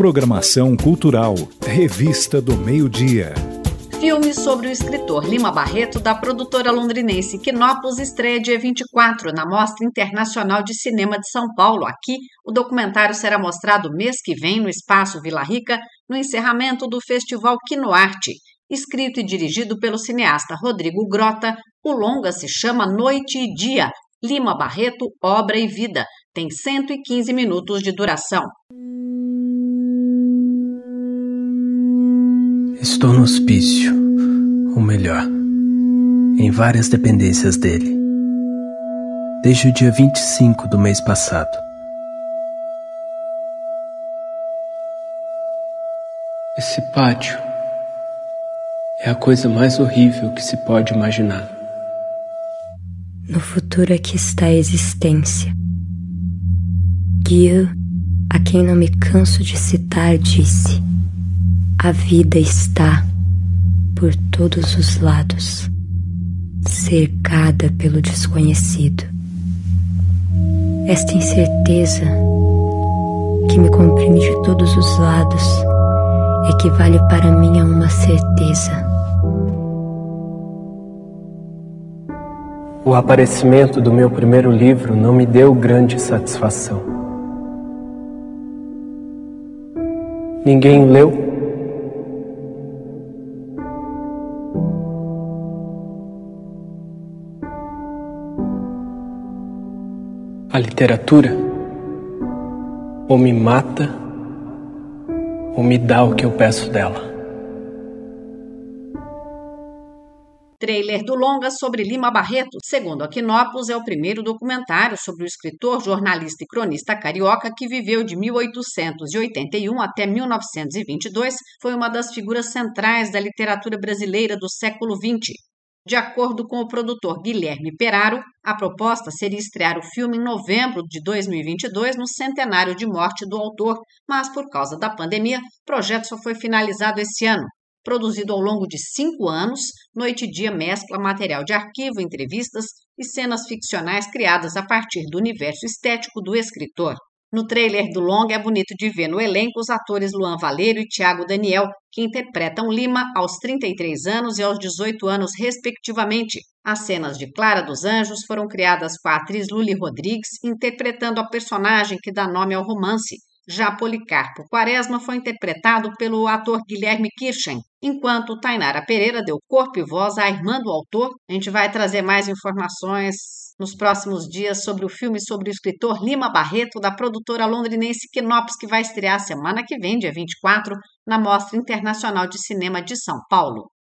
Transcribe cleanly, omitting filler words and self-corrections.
Programação cultural, Revista do Meio-Dia. Filme sobre o escritor Lima Barreto, da produtora londrinense Quinópolis, estreia dia 24 na Mostra Internacional de Cinema de São Paulo. Aqui, o documentário será mostrado mês que vem no Espaço Vila Rica, no encerramento do Festival Quinoarte. Escrito e dirigido pelo cineasta Rodrigo Grota, o longa se chama Noite e Dia, Lima Barreto, Obra e Vida. Tem 115 minutos de duração. Estou no hospício, ou melhor, em várias dependências dele, desde o dia 25 do mês passado. Esse pátio é a coisa mais horrível que se pode imaginar. No futuro é que está a existência. Guia, a quem não me canso de citar, disse: a vida está, por todos os lados, cercada pelo desconhecido. Esta incerteza, que me comprime de todos os lados, equivale para mim a uma certeza. O aparecimento do meu primeiro livro não me deu grande satisfação. Ninguém leu. A literatura ou me mata ou me dá o que eu peço dela. Trailer do longa sobre Lima Barreto, segundo a Quinópolis, é o primeiro documentário sobre o escritor, jornalista e cronista carioca que viveu de 1881 até 1922, foi uma das figuras centrais da literatura brasileira do século XX. De acordo com o produtor Guilherme Peraro, a proposta seria estrear o filme em novembro de 2022, no centenário de morte do autor, mas por causa da pandemia, o projeto só foi finalizado esse ano. Produzido ao longo de 5 anos, Noite e Dia mescla material de arquivo, entrevistas e cenas ficcionais criadas a partir do universo estético do escritor. No trailer do longa é bonito de ver no elenco os atores Luan Valeiro e Thiago Daniel, que interpretam Lima aos 33 anos e aos 18 anos, respectivamente. As cenas de Clara dos Anjos foram criadas com a atriz Luli Rodrigues, interpretando a personagem que dá nome ao romance. Já Policarpo Quaresma foi interpretado pelo ator Guilherme Kirchen, enquanto Tainara Pereira deu corpo e voz à irmã do autor. A gente vai trazer mais informações nos próximos dias sobre o filme sobre o escritor Lima Barreto, da produtora londrinense Quinópolis, que vai estrear semana que vem, dia 24, na Mostra Internacional de Cinema de São Paulo.